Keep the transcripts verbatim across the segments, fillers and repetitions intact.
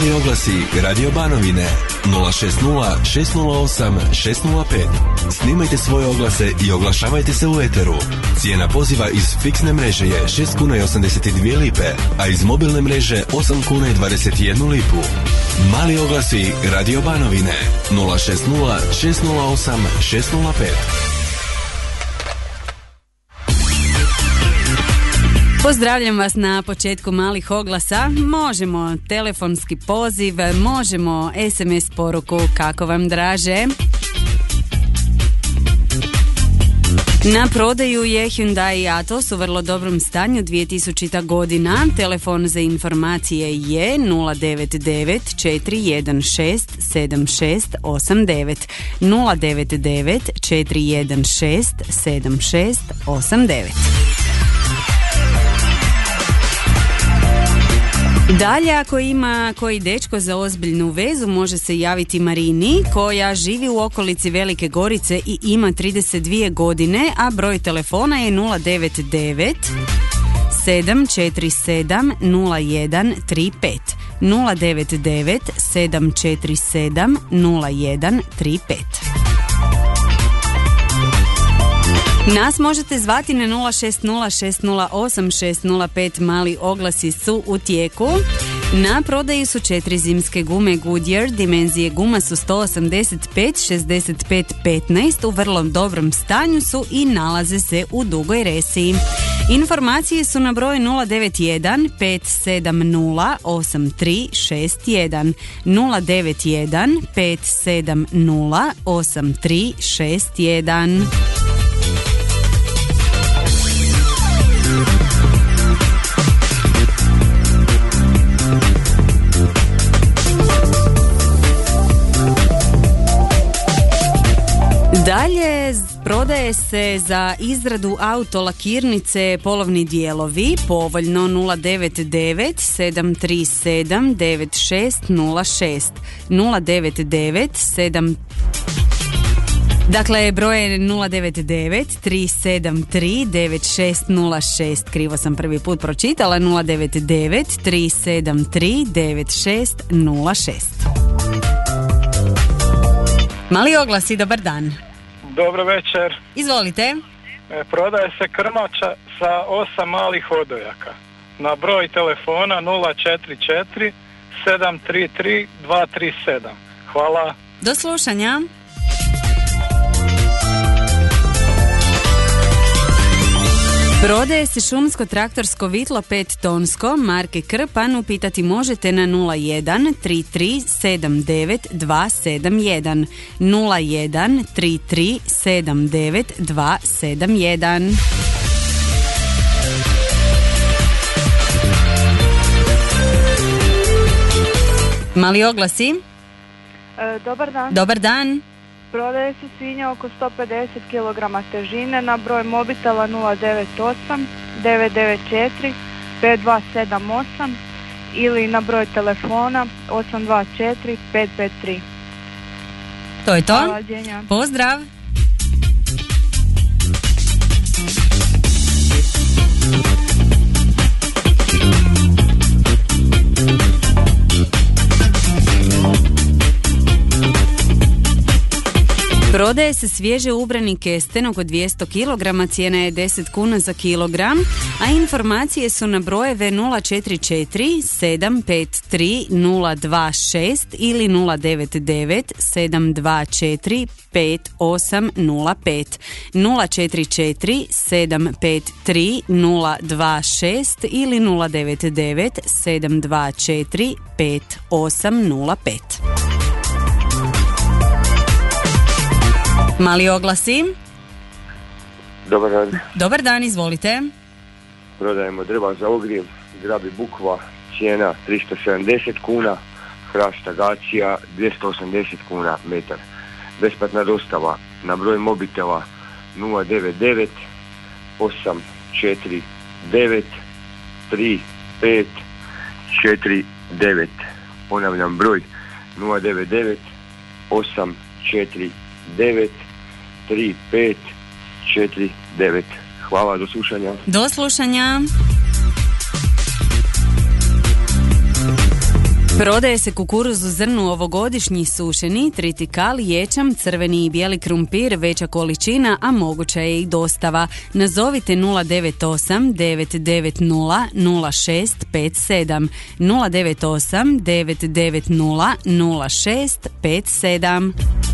Mali oglasi Radio Banovine nula šest nula šest nula osam šest nula pet. Snimajte svoje oglase i oglašavajte se u eteru. Cijena poziva iz fiksne mreže je šest kuna i osamdeset dvije lipe, a iz mobilne mreže osam kuna i dvadeset jednu lipu. Mali oglasi Radio Banovine nula šest nula šest nula osam šest nula pet. Pozdravljam vas na početku malih oglasa. Možemo telefonski poziv, možemo es em es poruku, kako vam draže. Na prodaju je Hyundai Atos u vrlo dobrom stanju, dvije tisućita godina. Telefon za informacije je nula devet devet četiri jedan šest sedam šest osam devet. nula devet devet četiri jedan šest sedam šest osam devet. Dalje, ako ima koji dečko za ozbiljnu vezu, može se javiti Marini, koja živi u okolici Velike Gorice i ima trideset dvije godine, a broj telefona je nula devet devet sedam četiri sedam nula jedan tri pet. nula devet devet sedam četiri sedam nula jedan tri pet. Nas možete zvati na nula šest nula šest nula osam šest nula pet. Mali oglasi su u tijeku. Na prodaju su četiri zimske gume Goodyear, dimenzije guma su sto osamdeset pet šezdeset pet petnaest, u vrlo dobrom stanju su i nalaze se u dugoj resi. Informacije su na broju nula devet jedan pet sedam nula osam tri šest jedan. nula devet jedan pet sedam nula osam tri šest jedan. Dalje, prodaje se za izradu autolakirnice polovni dijelovi, povoljno nula devet devet sedam tri sedam devet šest nula šest. nula devet devet sedam Dakle, broj je nula devet devet tri sedam tri devet šest nula šest. Krivo sam prvi put pročitala. nula devet devet tri sedam tri devet šest nula šest. Mali oglasi, dobar dan. Dobro večer. Izvolite. E, prodaje se krmača sa osam malih odojaka. Na broj telefona nula četiri četiri sedam tri tri dva tri sedam. Hvala. Do slušanja. Prodaje se šumsko traktorsko vitlo pet tonsko marke Krpan. Upitati možete na nula jedan tri tri sedam devet dva sedam jedan. nula jedan tri tri sedam devet dva sedam jedan. Mali oglasi. E, dobar dan. Dobar dan. Prodaje se svinja oko sto pedeset kilograma težine na broj mobitela nula devet osam devet devet četiri pet dva sedam osam ili na broj telefona osam dva četiri pet pet tri. To je to. Hvala, pozdrav. Prodaje se svježe ubrani kesten oko dvjesto kilograma, cijena je deset kuna za kilogram, a informacije su na brojeve nula četiri četiri sedam pet tri nula dva šest ili nula devet devet sedam dva četiri pet osam nula pet. nula četiri četiri sedam pet tri nula dva šest ili nula devet devet sedam dva četiri pet osam nula pet. Mali oglasi. Dobar dan. Dobar dan, izvolite. Prodajemo drva za ogrijev, grabi bukva, cijena tristo sedamdeset kuna, hrast agacija dvjesto osamdeset kuna metar. Besplatna dostava na broj mobitela nula devet devet osam četiri devet tri pet četiri devet. Ponavljam broj nula devet devet osam četiri devet tri pet četiri devet. Hvala, do slušanja. Do slušanja. Prodaje se kukuruz u zrnu ovogodišnji sušeni, tritikal, ječam, crveni i bijeli krumpir, veća količina, a moguća je i dostava. Nazovite nula devet osam devet devet nula nula šest pet sedam nula devet osam devet devet nula nula šest pet sedam.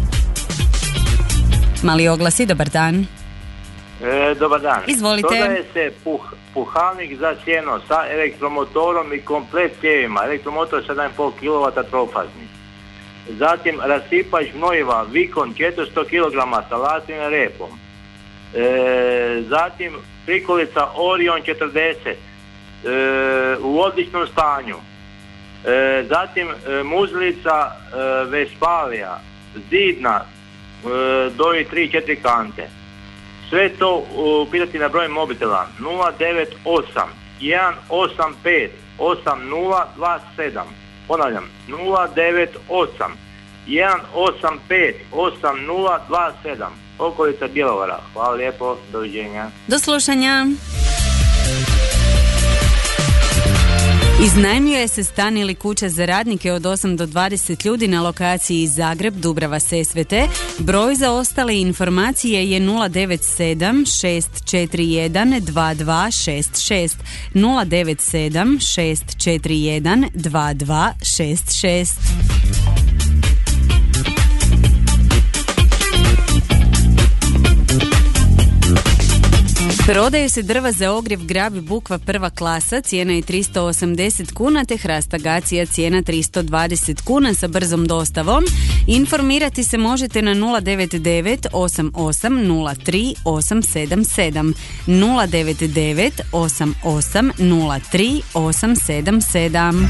Mali oglasi, dobar dan. E, dobar dan. Izvolite. Prodaje se puh, puhalnik za sjeno sa elektromotorom i komplet cijevima. Elektromotor sedam i pol kilovata trofazni. Zatim rasipač gnojiva Vikon četiristo kilograma sa latvenim repom. E, zatim prikolica Orion četrdeset e, u odličnom stanju. E, zatim e, muzlica e, Vespalia zidna e, doji tri četiri kante. Sve to upitati na broj mobitela nula devet osam jedan osam pet osam nula dva sedam. Ponavljam, nula devet osam jedan osam pet osam nula dva sedam. Okolica Bjelovara. Hvala lijepo, doviđenja. Do slušanja. Iznajmljuje se stan ili kuća za radnike od osam do dvadeset ljudi na lokaciji Zagreb, Dubrava, Sesvete. Broj za ostale informacije je nula devet sedam šest četiri jedan dva dva šest šest nula devet sedam šest četiri jedan dva dva šest šest. Prodaju se drva za ogrjev Grab Bukva prva klasa, cijena je tristo osamdeset kuna, te hrast agacija cijena tristo dvadeset kuna sa brzom dostavom. Informirati se možete na nula devet devet osam osam nula tri osam sedam sedam nula devet devet osam osam nula tri osam sedam sedam.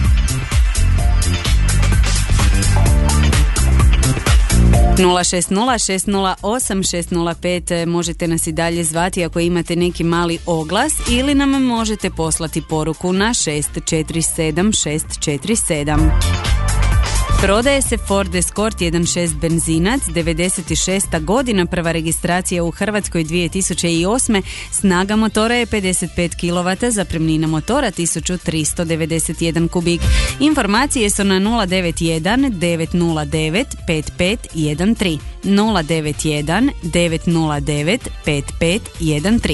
nula šest nula šest nula osam šest nula pet. Možete nas i dalje zvati ako imate neki mali oglas ili nam možete poslati poruku na šest četiri sedam šest četiri sedam. Prodaje se Ford Escort jedan šest benzinac, devedeset šesta godina, prva registracija u Hrvatskoj dvije tisuće osme. Snaga motora je pedeset pet kilovata, zapremnina motora tisuću tristo devedeset jedan kubik. Informacije su na nula devet jedan devet nula devet pet pet jedan tri nula devet jedan devet nula devet pet pet jedan tri.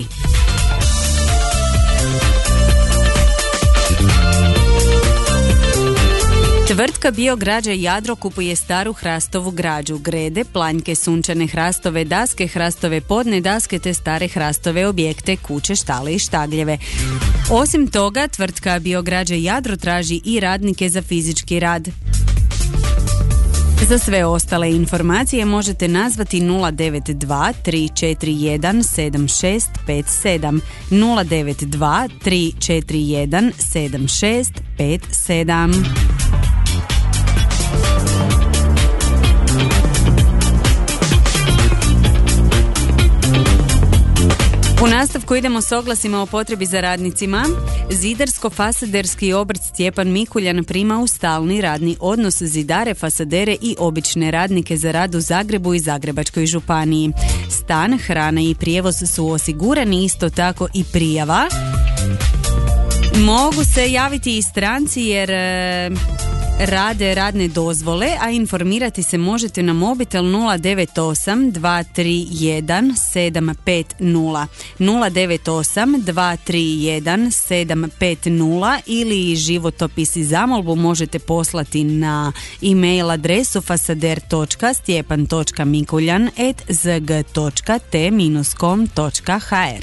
Tvrtka Biograđa Jadro kupuje staru hrastovu građu, grede, planjke, sunčane hrastove, daske, hrastove podne daske te stare hrastove objekte, kuće, štale i štagljeve. Osim toga, tvrtka Biograđa Jadro traži i radnike za fizički rad. Za sve ostale informacije možete nazvati nula devet dva tri četiri jedan sedam šest pet sedam nula devet dva tri četiri jedan sedam šest pet sedam. U nastavku idemo s oglasima o potrebi za radnicima. Zidarsko-fasaderski obrt Stjepan Mikuljan prima u stalni radni odnos zidare, fasadere i obične radnike za rad u Zagrebu i Zagrebačkoj županiji. Stan, hrana i prijevoz su osigurani, isto tako i prijava. Mogu se javiti i stranci jer e, rade radne dozvole, a informirati se možete na mobitel nula devet osam dva tri jedan sedam pet nula nula devet osam dva tri jedan sedam pet nula ili životopis i zamolbu možete poslati na e-mail adresu fasader točka stjepan točka mikuljan at zg točka t com točka h r.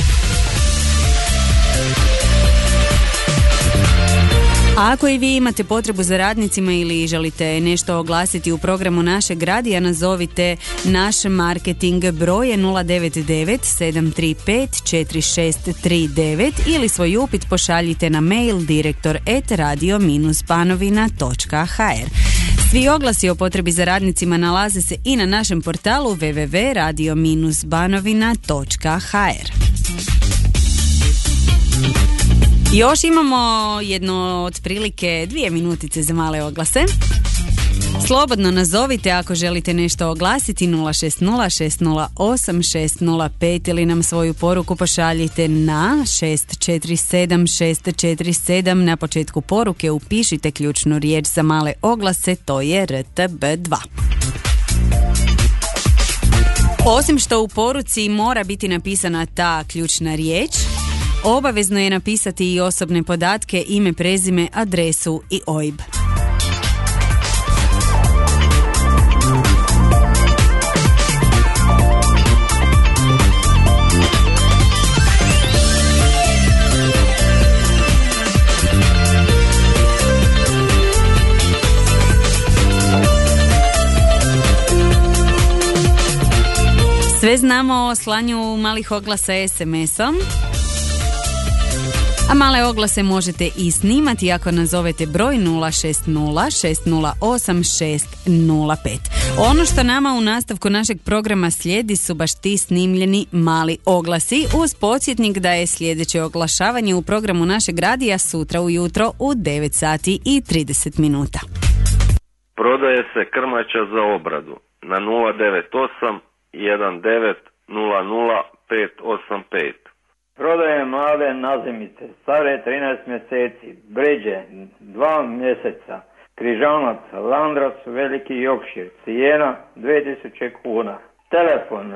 A ako i vi imate potrebu za radnicima ili želite nešto oglasiti u programu našeg radija, nazovite naš marketing broj nula devet devet sedam tri pet četiri šest tri devet ili svoj upit pošaljite na mail direktor at radio banovina točka h r. Svi oglasi o potrebi za radnicima nalaze se i na našem portalu w w w točka radio banovina točka h r. Još imamo jedno otprilike dvije minutice za male oglase. Slobodno nazovite ako želite nešto oglasiti nula šest nula šest nula osam šest nula pet ili nam svoju poruku pošaljite na šest četiri sedam šest četiri sedam. Na početku poruke upišite ključnu riječ za male oglase, to je R T B dva. Osim što u poruci mora biti napisana ta ključna riječ, obavezno je napisati i osobne podatke, ime, prezime, adresu i O I B. Sve znamo o slanju malih oglasa es em esom, a male oglase možete i snimati ako nazovete broj nula šest nula šest nula osam šest nula pet. Ono što nama u nastavku našeg programa slijedi su baš ti snimljeni mali oglasi, uz podsjetnik da je sljedeće oglašavanje u programu našeg radija sutra ujutro u devet sati i trideset minuta. Prodaje se krmača za obradu na nula devet osam jedan devet nula nula pet osam pet. Prodaje mlade nazimice, stare trinaest mjeseci, bređe dva mjeseca, križanac, Landros, Veliki Yorkshire, cijena dvije tisuće kuna. Telefon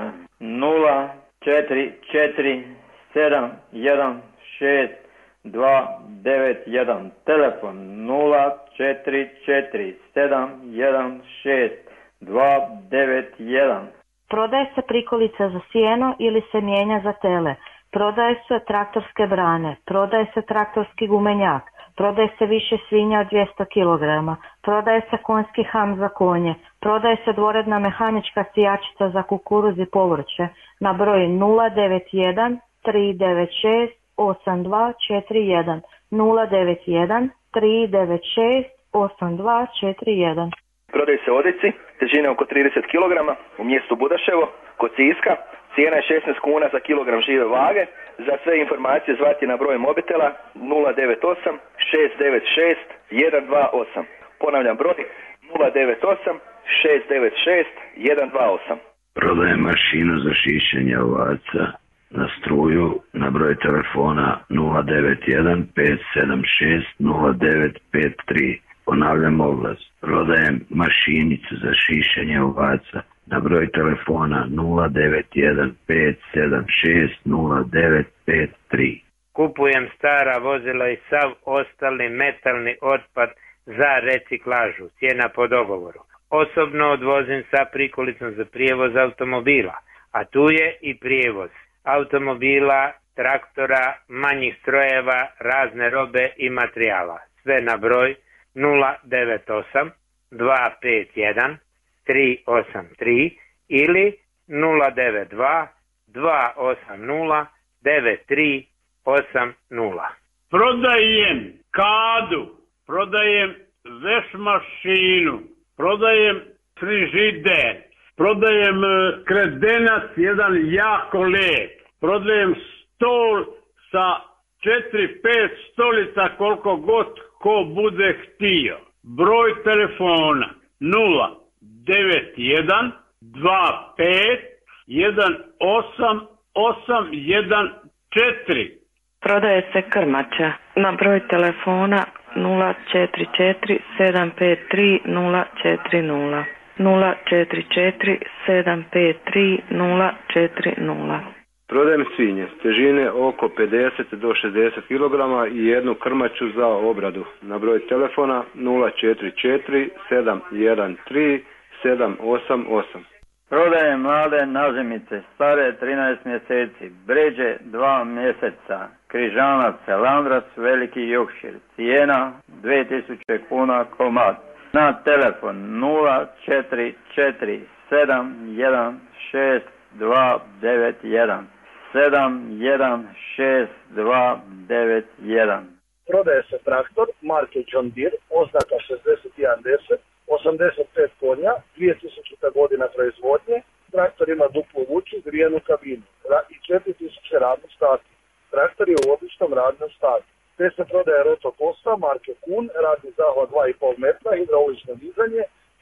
nula četiri četiri sedam jedan šest dva devet jedan. Telefon nula četiri četiri sedam jedan šest dva devet jedan. Prodaje se prikolica za sijeno ili se mijenja za tele. Prodaje se traktorske brane. Prodaje se traktorski gumenjak. Prodaje se više svinja od dvjesto kilograma. Prodaje se konjski ham za konje. Prodaje se dvoredna mehanička sijačica za kukuruz i povrće na broj nula devet jedan tri devet šest osam dva četiri jedan. nula devet jedan tri devet šest osam dva četiri jedan. Prodaju se odjeci, težine oko trideset kilograma u mjestu Budaševo, kod Siska. Cijena je šesnaest kuna za kilogram žive vage. Za sve informacije zvati na broj mobitela nula devet osam šest devet šest jedan dva osam. Ponavljam broj nula devet osam šest devet šest jedan dva osam. Prodaje mašinu za šišanje ovaca na struju na broj telefona nula devet jedan pet sedam šest nula devet pet tri. Ponavljam oglas. Prodajem mašinicu za šišanje ovaca na broj telefona nula devet jedan pet sedam šest nula devet pet tri. Kupujem stara vozila i sav ostali metalni otpad za reciklažu. Cijena po dogovoru. Osobno odvozim sa prikolicom za prijevoz automobila, a tu je i prijevoz automobila, traktora, manjih strojeva, razne robe i materijala. Sve na broj nula devet osam dva pet jedan tri osam tri ili nula devet dva dva osam nula devet tri osam nula. Prodajem kadu, prodajem veš mašinu, prodajem frižider, prodajem kredenac, jedan jako lep, prodajem stol sa četiri pet stolica koliko god ko bude htio. Broj telefona nula devet jedan dva pet jedan osam osam jedan četiri. Prodaje se krmača na broj telefona nula četiri četiri sedam pet tri nula četiri nula. nula četiri četiri sedam pet tri nula četiri nula. Prodajem svinje, težine oko pedeset do šezdeset kilograma i jednu krmaču za obradu. Na broj telefona nula četiri četiri sedam jedan tri sedam osam osam. Prodajem mlade nazimice, stare trinaest mjeseci, bređe dva mjeseca, križanac, Landros, Veliki Yorkshire, cijena dvije tisuće kuna komad. Na telefon nula četiri četiri sedam jedan šest dva devet jedan. sedam jedan šest dva devet jedan. Prodaje se traktor marke John Deere, oznaka šezdeset jedan deset, osamdeset pet konja, dvije tisućita godina proizvodnje. Traktor ima duplu vuču, grijanu kabinu i četiri tisuće radnog sati. Traktor je u običnom radnom statu. Te se prodaje roto kosa marke Kun, radni zahvat dva i pol metra, hidraulično dizanje,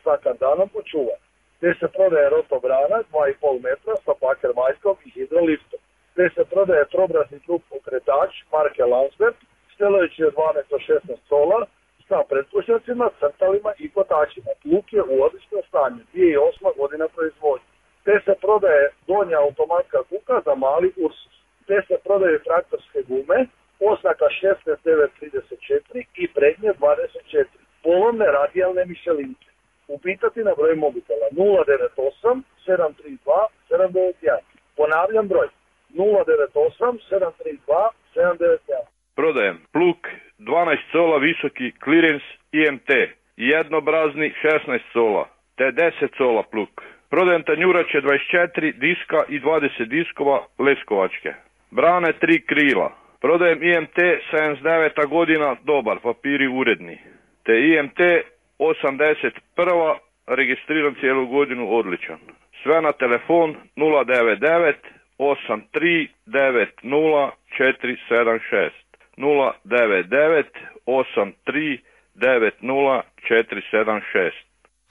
svakim danom počuva. Te se prodaje rotobrana dva i pol metra sa pakermajskom i hidroliftom. Te se prodaje trobrazni trup pokretač marke Landsberg, stelojući od dvanaest do šesnaest cola, sa pretpušnjacima, crtalima i kotačima. Plug je u odličnom stanju, dvije tisuće osma godina proizvodnje. Te se prodaje donja automatska kuka za mali Ursus. Te se prodaje traktorske gume, oznaka šesnaest devet trideset četiri i prednje dvadeset četiri. Polovne radijalne mišelinke. Upitati na broj mobitela nula devet osam sedam tri dva sedam devet jedan. Ponavljam broj nula devet osam sedam tri dva sedam devet jedan. Prodajem plug dvanaest cola visoki clearance I M T, jednobrazni šesnaest cola, te deset cola plug. Prodajem tanjurače dvadeset četiri diska i dvadeset diskova leskovačke. Brane tri krila. Prodajem I M T sedamdeset deveta godina, dobar, papiri uredni. Te I M T osamdeset prva, registriran cijelu godinu, odličan. Sve na telefon nula devet devet osam tri devet nula četiri sedam šest. nula devet devet osam tri devet nula četiri sedam šest.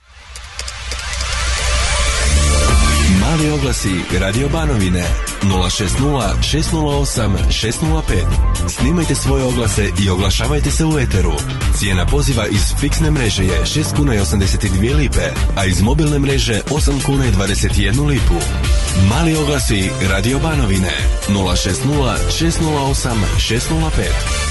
Mali oglasi Radio Banovine nula šest nula šest nula osam šest nula pet. Snimajte svoje oglase i oglašavajte se u eteru. Cijena poziva iz fiksne mreže je šest kuna i osamdeset dvije lipe, a iz mobilne mreže osam kuna i dvadeset jednu lipu. Mali oglasi Radio Banovine nula šest nula šest nula osam šest nula pet.